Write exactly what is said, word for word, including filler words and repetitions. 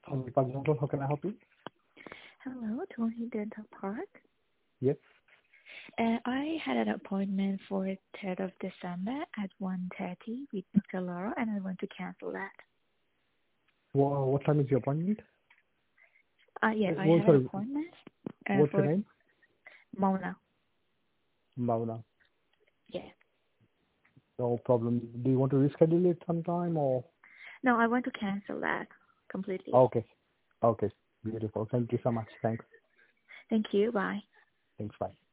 Tony Park Dental, how can I help you? Hello, Tony Dental Park. Yes. Uh, I had an appointment for third of December at one thirty with Doctor Laura, and I want to cancel that. Well, what time is your appointment? Uh, yeah, I What's had an your, appointment uh, what's your for name? Mona. Mauna. Yeah. No problem. Do you want to reschedule it sometime or? No, I want to cancel that completely. Okay. Okay. Beautiful. Thank you so much. Thanks. Thank you. Bye. Thanks. Bye.